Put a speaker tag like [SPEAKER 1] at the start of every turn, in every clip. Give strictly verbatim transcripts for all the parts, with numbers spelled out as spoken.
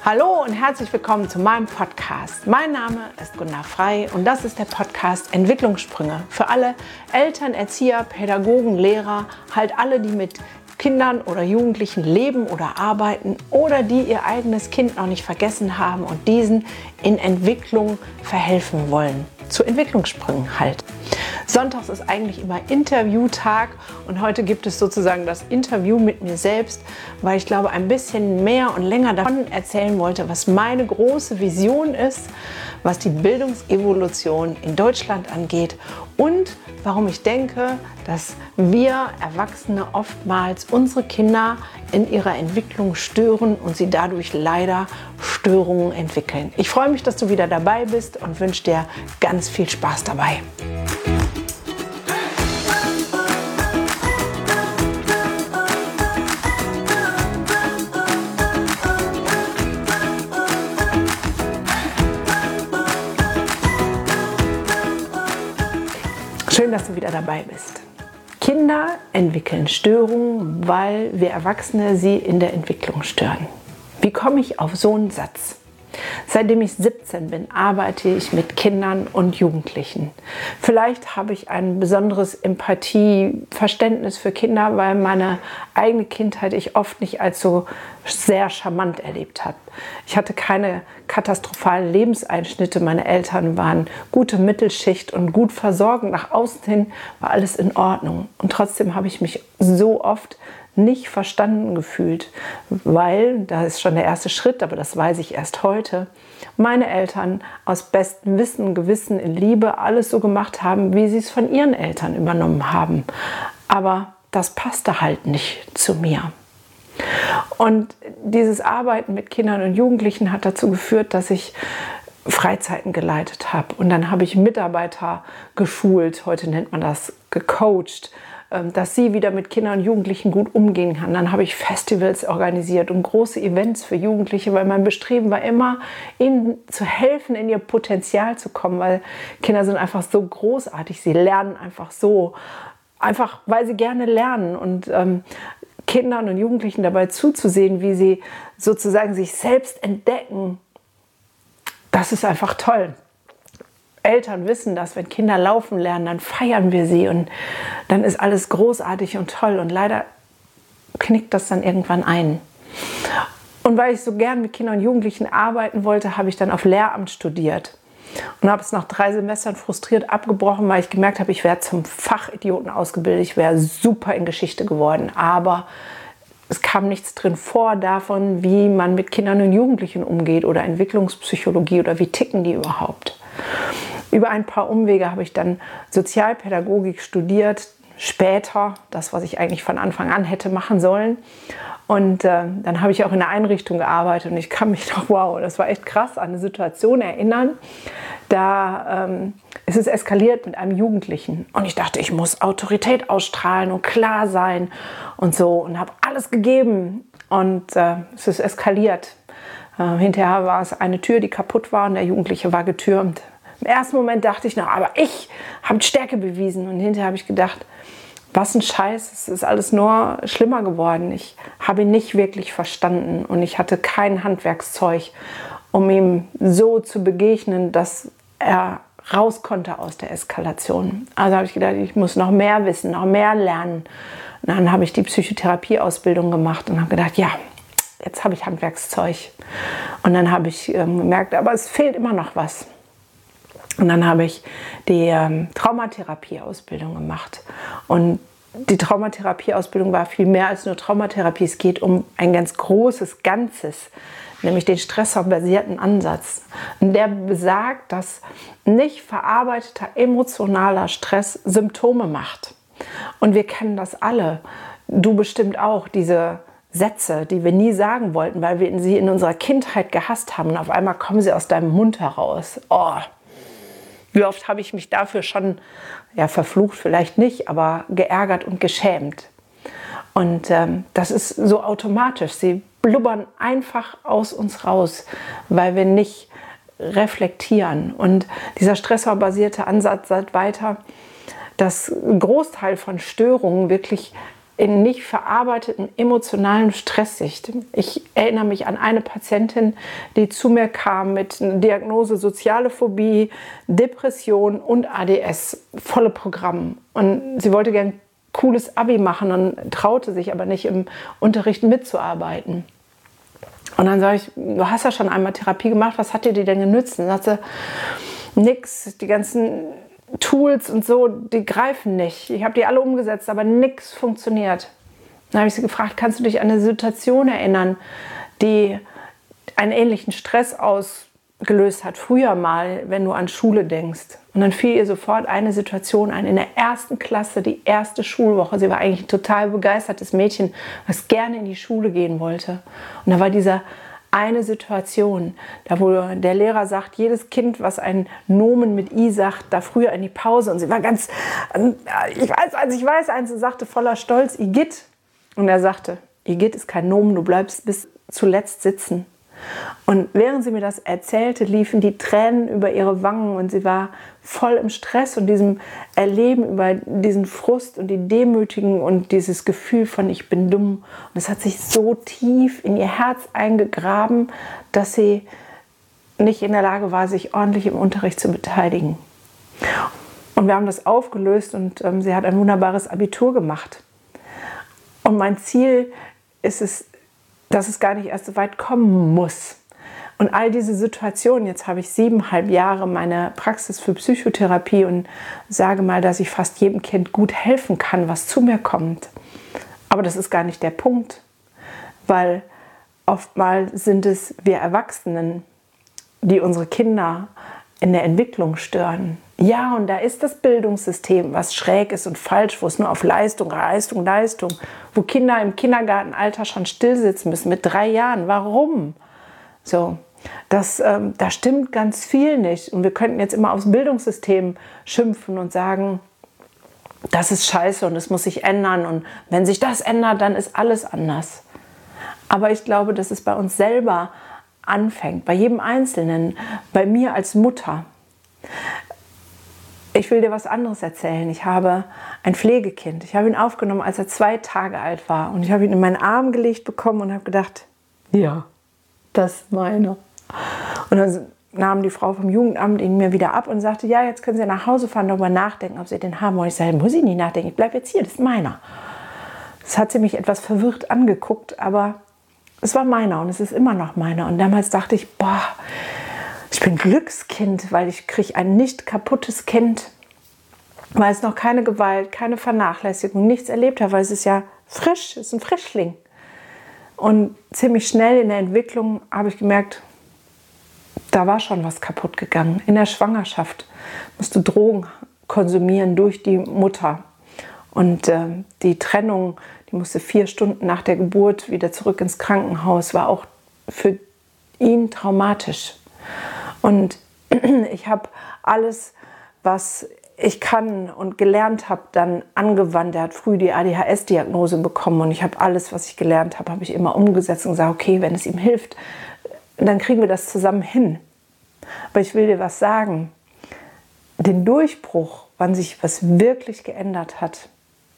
[SPEAKER 1] Hallo und herzlich willkommen zu meinem Podcast. Mein Name ist Gunda Frei und das ist der Podcast Entwicklungssprünge für alle Eltern, Erzieher, Pädagogen, Lehrer, halt alle, die mit Kindern oder Jugendlichen leben oder arbeiten oder die ihr eigenes Kind noch nicht vergessen haben und diesen in Entwicklung verhelfen wollen. Zu Entwicklungssprüngen halt. Sonntags ist eigentlich immer Interviewtag und heute gibt es sozusagen das Interview mit mir selbst, weil ich glaube, ein bisschen mehr und länger davon erzählen wollte, was meine große Vision ist, was die Bildungsevolution in Deutschland angeht und warum ich denke, dass wir Erwachsene oftmals unsere Kinder in ihrer Entwicklung stören und sie dadurch leider Störungen entwickeln. Ich freue mich, dass du wieder dabei bist und wünsche dir ganz viel Spaß dabei. Schön, dass du wieder dabei bist. Kinder entwickeln Störungen, weil wir Erwachsene sie in der Entwicklung stören. Wie komme ich auf so einen Satz? Seitdem ich siebzehn bin, arbeite ich mit Kindern und Jugendlichen. Vielleicht habe ich ein besonderes Empathieverständnis für Kinder, weil meine eigene Kindheit ich oft nicht als so sehr charmant erlebt habe. Ich hatte keine katastrophalen Lebenseinschnitte. Meine Eltern waren gute Mittelschicht und gut versorgt. Nach außen hin war alles in Ordnung. Und trotzdem habe ich mich so oft nicht verstanden gefühlt, weil, da ist schon der erste Schritt, aber das weiß ich erst heute, meine Eltern aus bestem Wissen, Gewissen, in Liebe alles so gemacht haben, wie sie es von ihren Eltern übernommen haben. Aber das passte halt nicht zu mir. Und dieses Arbeiten mit Kindern und Jugendlichen hat dazu geführt, dass ich Freizeiten geleitet habe. Und dann habe ich Mitarbeiter geschult, heute nennt man das gecoacht, dass sie wieder mit Kindern und Jugendlichen gut umgehen kann. Dann habe ich Festivals organisiert und große Events für Jugendliche, weil mein Bestreben war immer, ihnen zu helfen, in ihr Potenzial zu kommen, weil Kinder sind einfach so großartig, sie lernen einfach so, einfach weil sie gerne lernen und ähm, Kindern und Jugendlichen dabei zuzusehen, wie sie sozusagen sich selbst entdecken, das ist einfach toll. Eltern wissen das, wenn Kinder laufen lernen, dann feiern wir sie und dann ist alles großartig und toll und leider knickt das dann irgendwann ein. Und weil ich so gern mit Kindern und Jugendlichen arbeiten wollte, habe ich dann auf Lehramt studiert und habe es nach drei Semestern frustriert abgebrochen, weil ich gemerkt habe, ich wäre zum Fachidioten ausgebildet, ich wäre super in Geschichte geworden, aber es kam nichts drin vor davon, wie man mit Kindern und Jugendlichen umgeht oder Entwicklungspsychologie oder wie ticken die überhaupt. Über ein paar Umwege habe ich dann Sozialpädagogik studiert, später, das, was ich eigentlich von Anfang an hätte machen sollen. Und äh, dann habe ich auch in der Einrichtung gearbeitet und ich kann mich noch, wow, das war echt krass, an eine Situation erinnern. Da ähm, ist es eskaliert mit einem Jugendlichen und ich dachte, ich muss Autorität ausstrahlen und klar sein und so und habe alles gegeben und äh, es ist eskaliert. Äh, hinterher war es eine Tür, die kaputt war und der Jugendliche war getürmt. Im ersten Moment dachte ich noch, aber ich habe Stärke bewiesen. Und hinterher habe ich gedacht, was ein Scheiß, es ist alles nur schlimmer geworden. Ich habe ihn nicht wirklich verstanden und ich hatte kein Handwerkszeug, um ihm so zu begegnen, dass er raus konnte aus der Eskalation. Also habe ich gedacht, ich muss noch mehr wissen, noch mehr lernen. Und dann habe ich die Psychotherapieausbildung gemacht und habe gedacht, ja, jetzt habe ich Handwerkszeug. Und dann habe ich ähm, gemerkt, aber es fehlt immer noch was. Und dann habe ich die ähm, Traumatherapieausbildung gemacht. Und die Traumatherapieausbildung war viel mehr als nur Traumatherapie. Es geht um ein ganz großes Ganzes, nämlich den stressorbasierten Ansatz. Und der besagt, dass nicht verarbeiteter emotionaler Stress Symptome macht. Und wir kennen das alle. Du bestimmt auch, diese Sätze, die wir nie sagen wollten, weil wir sie in unserer Kindheit gehasst haben. Und auf einmal kommen sie aus deinem Mund heraus. Oh, wie oft habe ich mich dafür schon, ja, verflucht vielleicht nicht, aber geärgert und geschämt. Und ähm, das ist so automatisch. Sie blubbern einfach aus uns raus, weil wir nicht reflektieren. Und dieser stressorbasierte Ansatz sagt weiter, dass ein Großteil von Störungen wirklich in nicht verarbeiteten emotionalen Stress ist. Ich erinnere mich an eine Patientin, die zu mir kam mit einer Diagnose soziale Phobie, Depression und A D S, volle Programm. Und sie wollte gern cooles Abi machen und traute sich aber nicht, im Unterricht mitzuarbeiten. Und dann sage ich, du hast ja schon einmal Therapie gemacht, was hat dir die denn genützt? Und dann sagt sie, nix, die ganzen Tools und so, die greifen nicht. Ich habe die alle umgesetzt, aber nichts funktioniert. Dann habe ich sie gefragt, kannst du dich an eine Situation erinnern, die einen ähnlichen Stress ausgelöst hat, früher mal, wenn du an Schule denkst? Und dann fiel ihr sofort eine Situation ein, in der ersten Klasse, die erste Schulwoche. Sie war eigentlich ein total begeistertes Mädchen, was gerne in die Schule gehen wollte. Und da war dieser eine Situation, da wo der Lehrer sagt, jedes Kind, was ein Nomen mit I sagt, da früher in die Pause. Und sie war ganz, ich weiß eins, ich weiß eins, und sagte voller Stolz, Igitt. Und er sagte, Igitt ist kein Nomen, du bleibst bis zuletzt sitzen. Und während sie mir das erzählte, liefen die Tränen über ihre Wangen und sie war voll im Stress und diesem Erleben über diesen Frust und die Demütigung und dieses Gefühl von ich bin dumm. Und es hat sich so tief in ihr Herz eingegraben, dass sie nicht in der Lage war, sich ordentlich im Unterricht zu beteiligen. Und wir haben das aufgelöst und ähm, sie hat ein wunderbares Abitur gemacht. Und mein Ziel ist es, dass es gar nicht erst so weit kommen muss. Und all diese Situationen, jetzt habe ich siebeneinhalb Jahre meine Praxis für Psychotherapie und sage mal, dass ich fast jedem Kind gut helfen kann, was zu mir kommt. Aber das ist gar nicht der Punkt, weil oftmals sind es wir Erwachsenen, die unsere Kinder in der Entwicklung stören. Ja, und da ist das Bildungssystem, was schräg ist und falsch, wo es nur auf Leistung, Leistung, Leistung, wo Kinder im Kindergartenalter schon stillsitzen müssen mit drei Jahren. Warum? So, das, ähm, da stimmt ganz viel nicht. Und wir könnten jetzt immer aufs Bildungssystem schimpfen und sagen, das ist scheiße und es muss sich ändern. Und wenn sich das ändert, dann ist alles anders. Aber ich glaube, dass es bei uns selber anfängt, bei jedem Einzelnen, bei mir als Mutter. Ich will dir was anderes erzählen. Ich habe ein Pflegekind. Ich habe ihn aufgenommen, als er zwei Tage alt war. Und ich habe ihn in meinen Arm gelegt bekommen und habe gedacht, ja, das ist meiner. Und dann nahm die Frau vom Jugendamt ihn mir wieder ab und sagte, ja, jetzt können Sie nach Hause fahren, darüber nachdenken, ob Sie den haben wollen. Ich sage, muss ich nicht nachdenken, ich bleibe jetzt hier, das ist meiner. Das hat sie mich etwas verwirrt angeguckt, aber es war meiner und es ist immer noch meiner. Und damals dachte ich, boah, ich bin Glückskind, weil ich kriege ein nicht kaputtes Kind, weil es noch keine Gewalt, keine Vernachlässigung, nichts erlebt hat, weil es ist ja frisch, es ist ein Frischling. Und ziemlich schnell in der Entwicklung habe ich gemerkt, da war schon was kaputt gegangen. In der Schwangerschaft musst du Drogen konsumieren durch die Mutter. Und äh, die Trennung, die musste vier Stunden nach der Geburt wieder zurück ins Krankenhaus, war auch für ihn traumatisch. Und ich habe alles, was ich kann und gelernt habe, dann angewandt. Er hat früh die A D H S-Diagnose bekommen und ich habe alles, was ich gelernt habe, habe ich immer umgesetzt und gesagt, okay, wenn es ihm hilft, dann kriegen wir das zusammen hin. Aber ich will dir was sagen. Den Durchbruch, wann sich was wirklich geändert hat,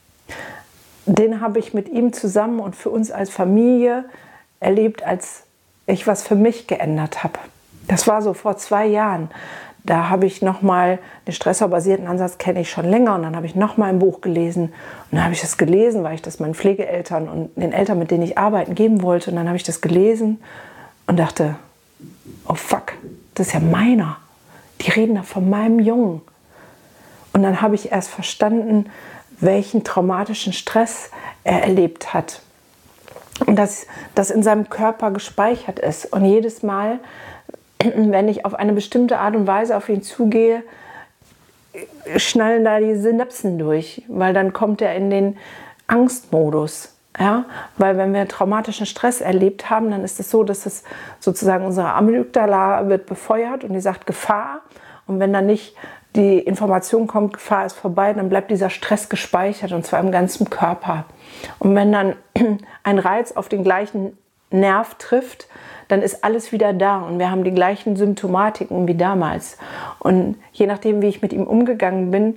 [SPEAKER 1] den habe ich mit ihm zusammen und für uns als Familie erlebt, als ich was für mich geändert habe. Das war so vor zwei Jahren. Da habe ich nochmal den stressorbasierten Ansatz, kenne ich schon länger, und dann habe ich nochmal ein Buch gelesen. Und dann habe ich das gelesen, weil ich das meinen Pflegeeltern und den Eltern, mit denen ich arbeiten, geben wollte. Und dann habe ich das gelesen und dachte, oh fuck, das ist ja meiner. Die reden da von meinem Jungen. Und dann habe ich erst verstanden, welchen traumatischen Stress er erlebt hat. Und dass das in seinem Körper gespeichert ist. Und jedes Mal, wenn ich auf eine bestimmte Art und Weise auf ihn zugehe, schnallen da die Synapsen durch, weil dann kommt er in den Angstmodus. Ja? Weil wenn wir traumatischen Stress erlebt haben, dann ist es so, dass es sozusagen unsere Amygdala wird befeuert und die sagt Gefahr. Und wenn dann nicht die Information kommt, Gefahr ist vorbei, dann bleibt dieser Stress gespeichert und zwar im ganzen Körper. Und wenn dann ein Reiz auf den gleichen Nerv trifft, dann ist alles wieder da und wir haben die gleichen Symptomatiken wie damals. Und je nachdem, wie ich mit ihm umgegangen bin,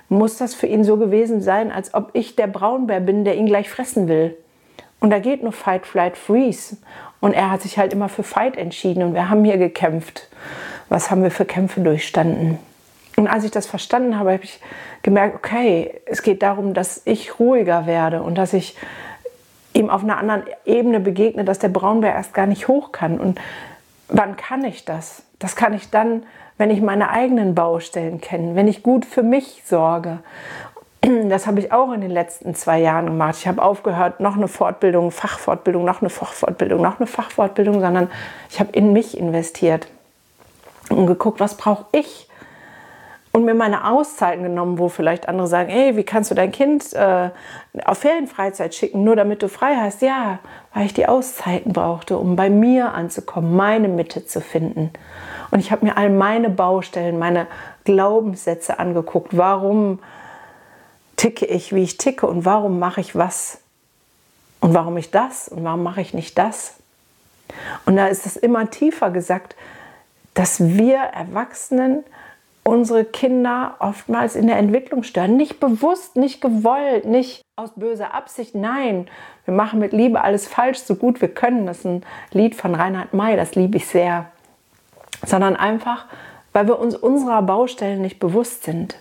[SPEAKER 1] muss das für ihn so gewesen sein, als ob ich der Braunbär bin, der ihn gleich fressen will. Und da geht nur Fight, Flight, Freeze. Und er hat sich halt immer für Fight entschieden und wir haben hier gekämpft. Was haben wir für Kämpfe durchstanden? Und als ich das verstanden habe, habe ich gemerkt, okay, es geht darum, dass ich ruhiger werde und dass ich ihm auf einer anderen Ebene begegne, dass der Braunbär erst gar nicht hoch kann. Und wann kann ich das? Das kann ich dann, wenn ich meine eigenen Baustellen kenne, wenn ich gut für mich sorge. Das habe ich auch in den letzten zwei Jahren gemacht. Ich habe aufgehört, noch eine Fortbildung, Fachfortbildung, noch eine Fachfortbildung, noch eine Fachfortbildung, sondern ich habe in mich investiert und geguckt, was brauche ich? Und mir meine Auszeiten genommen, wo vielleicht andere sagen, ey, wie kannst du dein Kind äh, auf Ferienfreizeit schicken, nur damit du frei hast? Ja, weil ich die Auszeiten brauchte, um bei mir anzukommen, meine Mitte zu finden. Und ich habe mir all meine Baustellen, meine Glaubenssätze angeguckt. Warum ticke ich, wie ich ticke und warum mache ich was? Und warum ich das und warum mache ich nicht das? Und da ist es immer tiefer gesagt, dass wir Erwachsenen unsere Kinder oftmals in der Entwicklung stören. Nicht bewusst, nicht gewollt, nicht aus böser Absicht. Nein, wir machen mit Liebe alles falsch, so gut wir können. Das ist ein Lied von Reinhard May, das liebe ich sehr. Sondern einfach, weil wir uns unserer Baustellen nicht bewusst sind.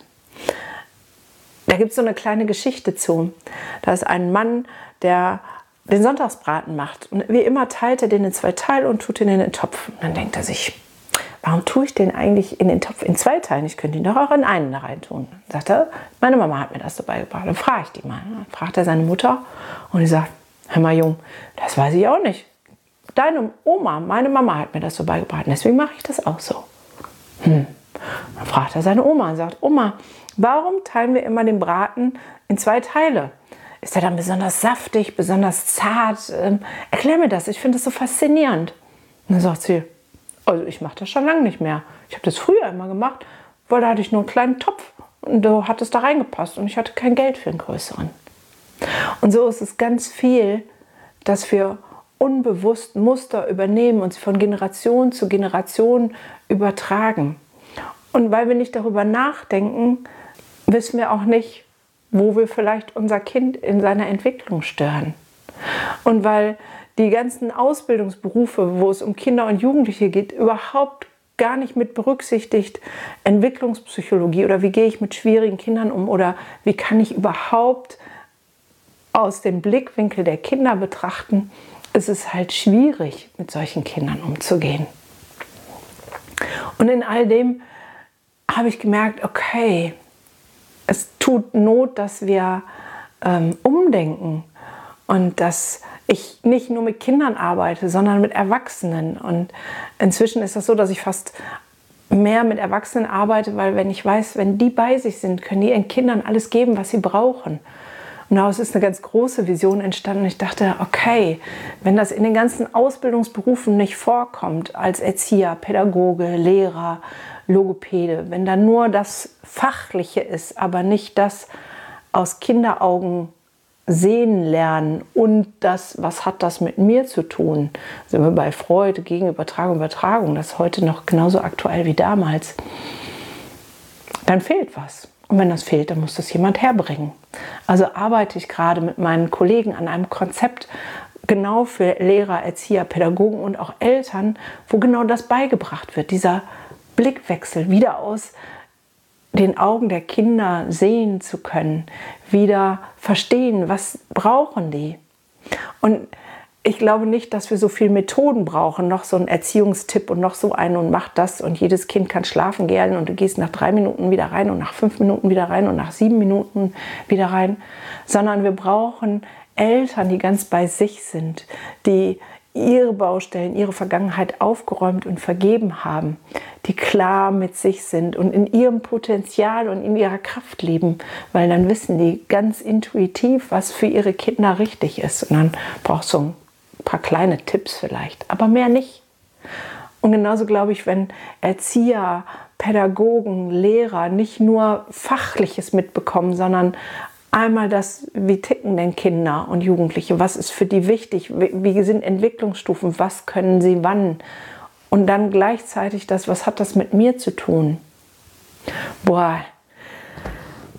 [SPEAKER 1] Da gibt es so eine kleine Geschichte zu. Da ist ein Mann, der den Sonntagsbraten macht. Und wie immer teilt er den in zwei Teile und tut ihn in den Topf. Und dann denkt er sich, warum tue ich den eigentlich in den Topf in zwei Teilen? Ich könnte ihn doch auch in einen da rein tun. Dann sagt er, meine Mama hat mir das so beigebracht. Dann frage ich die mal. Dann fragt er seine Mutter und die sagt, hör mal Jung, das weiß ich auch nicht. Deine Oma, meine Mama hat mir das so beigebracht. Deswegen mache ich das auch so. Hm. Dann fragt er seine Oma und sagt, Oma, warum teilen wir immer den Braten in zwei Teile? Ist er dann besonders saftig, besonders zart? Ähm, erklär mir das, ich finde das so faszinierend. Und dann sagt sie, also ich mache das schon lange nicht mehr. Ich habe das früher immer gemacht, weil da hatte ich nur einen kleinen Topf und da hat es da reingepasst und ich hatte kein Geld für einen größeren. Und so ist es ganz viel, dass wir unbewusst Muster übernehmen und sie von Generation zu Generation übertragen. Und weil wir nicht darüber nachdenken, wissen wir auch nicht, wo wir vielleicht unser Kind in seiner Entwicklung stören. Und weil die ganzen Ausbildungsberufe, wo es um Kinder und Jugendliche geht, überhaupt gar nicht mit berücksichtigt, Entwicklungspsychologie oder wie gehe ich mit schwierigen Kindern um oder wie kann ich überhaupt aus dem Blickwinkel der Kinder betrachten, ist es halt schwierig, mit solchen Kindern umzugehen. Und in all dem habe ich gemerkt, okay, es tut Not, dass wir ähm, umdenken und dass ich nicht nur mit Kindern arbeite, sondern mit Erwachsenen. Und inzwischen ist das so, dass ich fast mehr mit Erwachsenen arbeite, weil wenn ich weiß, wenn die bei sich sind, können die ihren Kindern alles geben, was sie brauchen. Und daraus ist eine ganz große Vision entstanden. Ich dachte, okay, wenn das in den ganzen Ausbildungsberufen nicht vorkommt, als Erzieher, Pädagoge, Lehrer, Logopäde, wenn da nur das Fachliche ist, aber nicht das aus Kinderaugen sehen lernen und das, was hat das mit mir zu tun, sind wir bei Freud, Gegenübertragung, Übertragung, das ist heute noch genauso aktuell wie damals, dann fehlt was. Und wenn das fehlt, dann muss das jemand herbringen. Also arbeite ich gerade mit meinen Kollegen an einem Konzept, genau für Lehrer, Erzieher, Pädagogen und auch Eltern, wo genau das beigebracht wird, dieser Blickwechsel, wieder aus den Augen der Kinder sehen zu können, wieder verstehen, was brauchen die. Und ich glaube nicht, dass wir so viele Methoden brauchen, noch so einen Erziehungstipp und noch so einen und mach das und jedes Kind kann schlafen gehen und du gehst nach drei Minuten wieder rein und nach fünf Minuten wieder rein und nach sieben Minuten wieder rein, sondern wir brauchen Eltern, die ganz bei sich sind, die ihre Baustellen, ihre Vergangenheit aufgeräumt und vergeben haben, die klar mit sich sind und in ihrem Potenzial und in ihrer Kraft leben, weil dann wissen die ganz intuitiv, was für ihre Kinder richtig ist. Und dann brauchst du ein paar kleine Tipps vielleicht, aber mehr nicht. Und genauso glaube ich, wenn Erzieher, Pädagogen, Lehrer nicht nur Fachliches mitbekommen, sondern einmal das, wie ticken denn Kinder und Jugendliche, was ist für die wichtig, wie sind Entwicklungsstufen, was können sie wann und dann gleichzeitig das, was hat das mit mir zu tun. Boah,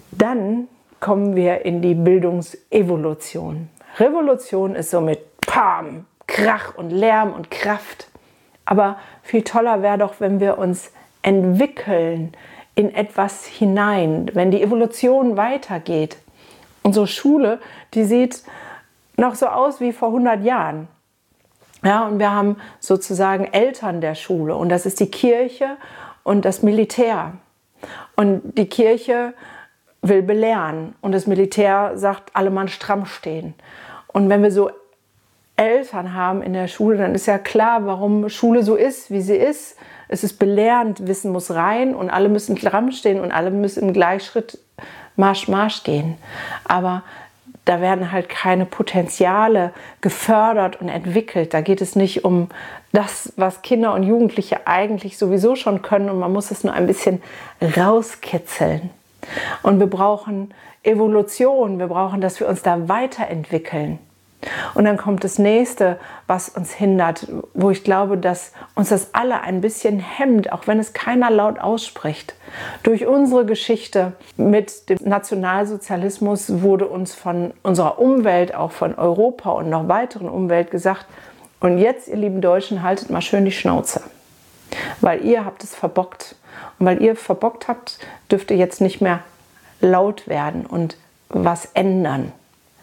[SPEAKER 1] Dann kommen wir in die Bildungsevolution. Revolution ist so mit Pam, Krach und Lärm und Kraft. Aber viel toller wäre doch, wenn wir uns entwickeln in etwas hinein, wenn die Evolution weitergeht. Unsere Schule, die sieht noch so aus wie vor hundert Jahren. Ja, und wir haben sozusagen Eltern der Schule und das ist die Kirche und das Militär. Und die Kirche will belehren und das Militär sagt, alle Mann stramm stehen. Und wenn wir so Eltern haben in der Schule, dann ist ja klar, warum Schule so ist, wie sie ist. Es ist belehrend, Wissen muss rein und alle müssen stramm stehen und alle müssen im Gleichschritt Marsch, Marsch gehen. Aber da werden halt keine Potenziale gefördert und entwickelt. Da geht es nicht um das, was Kinder und Jugendliche eigentlich sowieso schon können und man muss es nur ein bisschen rauskitzeln. Und wir brauchen Evolution, wir brauchen, dass wir uns da weiterentwickeln. Und dann kommt das Nächste, was uns hindert, wo ich glaube, dass uns das alle ein bisschen hemmt, auch wenn es keiner laut ausspricht. Durch unsere Geschichte mit dem Nationalsozialismus wurde uns von unserer Umwelt, auch von Europa und noch weiteren Umwelt gesagt, und jetzt, ihr lieben Deutschen, haltet mal schön die Schnauze, weil ihr habt es verbockt. Und weil ihr verbockt habt, dürft ihr jetzt nicht mehr laut werden und was ändern.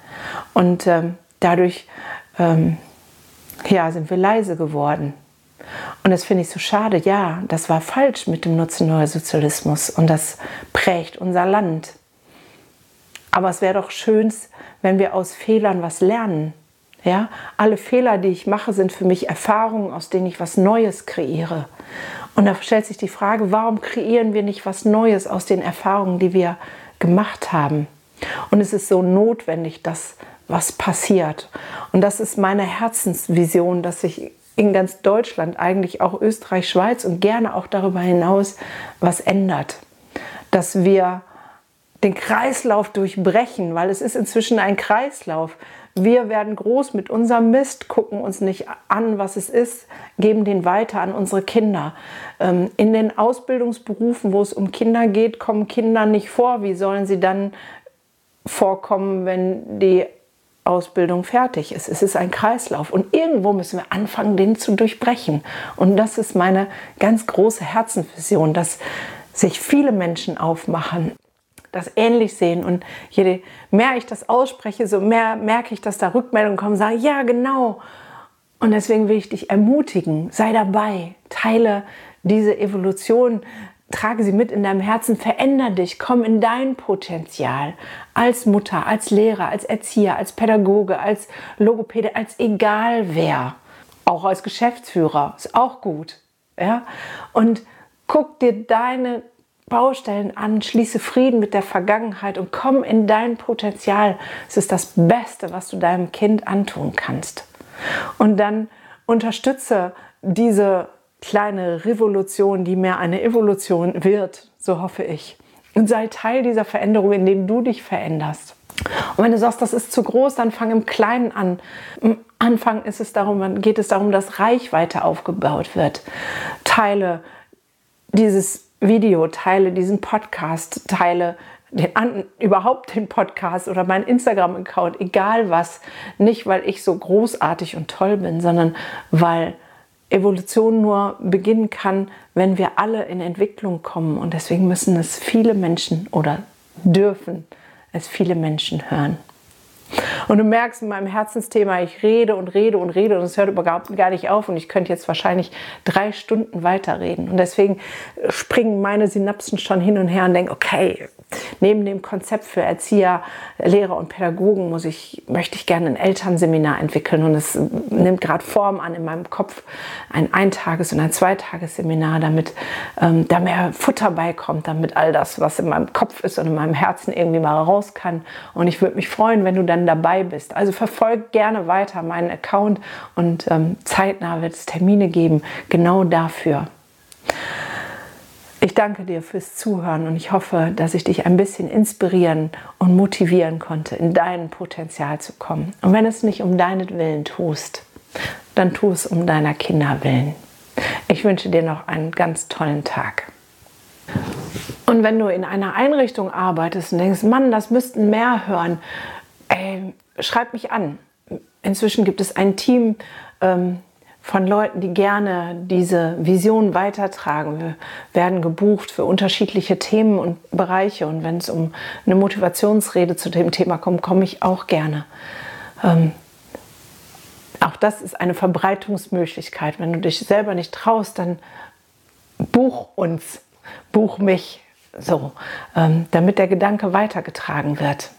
[SPEAKER 1] Und ähm, dadurch ähm, ja, sind wir leise geworden. Und das finde ich so schade. Ja, das war falsch mit dem Nationalsozialismus und das prägt unser Land. Aber es wäre doch schön, wenn wir aus Fehlern was lernen. Ja? Alle Fehler, die ich mache, sind für mich Erfahrungen, aus denen ich was Neues kreiere. Und da stellt sich die Frage, warum kreieren wir nicht was Neues aus den Erfahrungen, die wir gemacht haben? Und es ist so notwendig, dass was passiert. Und das ist meine Herzensvision, dass sich in ganz Deutschland, eigentlich auch Österreich, Schweiz und gerne auch darüber hinaus was ändert. Dass wir den Kreislauf durchbrechen, weil es ist inzwischen ein Kreislauf. Wir werden groß mit unserem Mist, gucken uns nicht an, was es ist, geben den weiter an unsere Kinder. In den Ausbildungsberufen, wo es um Kinder geht, kommen Kinder nicht vor. Wie sollen sie dann vorkommen, wenn die Ausbildung fertig ist? Es ist ein Kreislauf und irgendwo müssen wir anfangen, den zu durchbrechen. Und das ist meine ganz große Herzensvision, dass sich viele Menschen aufmachen, das ähnlich sehen. Und je mehr ich das ausspreche, so mehr merke ich, dass da Rückmeldungen kommen, sagen, ja genau. Und deswegen will ich dich ermutigen, sei dabei, teile diese Evolution, trage sie mit in deinem Herzen, veränder dich, komm in dein Potenzial als Mutter, als Lehrer, als Erzieher, als Pädagoge, als Logopäde, als egal wer. Auch als Geschäftsführer, ist auch gut. Ja? Und guck dir deine Baustellen an, schließe Frieden mit der Vergangenheit und komm in dein Potenzial. Es ist das Beste, was du deinem Kind antun kannst. Und dann unterstütze diese kleine Revolution, die mehr eine Evolution wird, so hoffe ich. Und sei Teil dieser Veränderung, indem du dich veränderst. Und wenn du sagst, das ist zu groß, dann fang im Kleinen an. Am Anfang ist es darum, geht es darum, dass Reichweite aufgebaut wird. Teile dieses Video, teile diesen Podcast, teile den, an, überhaupt den Podcast oder meinen Instagram-Account, egal was. Nicht, weil ich so großartig und toll bin, sondern weil Evolution nur beginnen kann, wenn wir alle in Entwicklung kommen. Und deswegen müssen es viele Menschen oder dürfen es viele Menschen hören. Und du merkst in meinem Herzensthema, ich rede und rede und rede und es hört überhaupt gar nicht auf und ich könnte jetzt wahrscheinlich drei Stunden weiterreden. Und deswegen springen meine Synapsen schon hin und her und denken, okay, neben dem Konzept für Erzieher, Lehrer und Pädagogen muss ich, möchte ich gerne ein Elternseminar entwickeln und es nimmt gerade Form an in meinem Kopf, ein Eintages- und ein Zweitagesseminar, damit ähm, da mehr Futter beikommt, damit all das, was in meinem Kopf ist und in meinem Herzen irgendwie mal raus kann. Und ich würde mich freuen, wenn du dann dabei bist. Also verfolg gerne weiter meinen Account und ähm, zeitnah wird es Termine geben, genau dafür. Ich danke dir fürs Zuhören und ich hoffe, dass ich dich ein bisschen inspirieren und motivieren konnte, in dein Potenzial zu kommen. Und wenn es nicht um deinetwillen tust, dann tu es um deiner Kinder willen. Ich wünsche dir noch einen ganz tollen Tag. Und wenn du in einer Einrichtung arbeitest und denkst, Mann, das müssten mehr hören, ey, schreib mich an. Inzwischen gibt es ein Team ähm, von Leuten, die gerne diese Vision weitertragen. Wir werden gebucht für unterschiedliche Themen und Bereiche. Und wenn es um eine Motivationsrede zu dem Thema kommt, komme ich auch gerne. Ähm, auch das ist eine Verbreitungsmöglichkeit. Wenn du dich selber nicht traust, dann buch uns, buch mich. So, ähm, damit der Gedanke weitergetragen wird.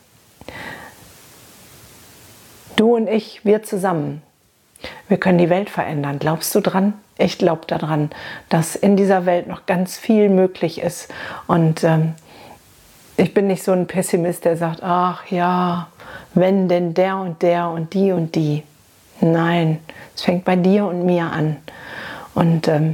[SPEAKER 1] Du und ich, wir zusammen, wir können die Welt verändern. Glaubst du dran? Ich glaube daran, dass in dieser Welt noch ganz viel möglich ist. Und ähm, ich bin nicht so ein Pessimist, der sagt, ach ja, wenn denn der und der und die und die. Nein, es fängt bei dir und mir an. Und ähm,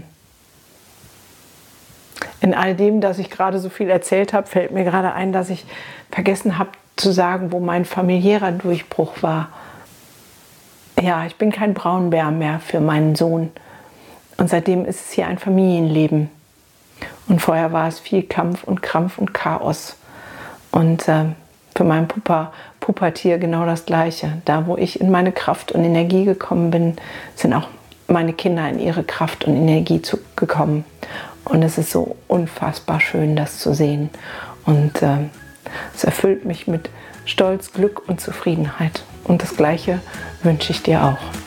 [SPEAKER 1] in all dem, dass ich gerade so viel erzählt habe, fällt mir gerade ein, dass ich vergessen habe zu sagen, wo mein familiärer Durchbruch war. Ja, ich bin kein Braunbär mehr für meinen Sohn. Und seitdem ist es hier ein Familienleben. Und vorher war es viel Kampf und Krampf und Chaos. Und äh, für meinen Pupa, Pubertier genau das Gleiche. Da, wo ich in meine Kraft und Energie gekommen bin, sind auch meine Kinder in ihre Kraft und Energie zu, gekommen. Und es ist so unfassbar schön, das zu sehen. Und äh, es erfüllt mich mit Stolz, Glück und Zufriedenheit. Und das Gleiche wünsche ich dir auch.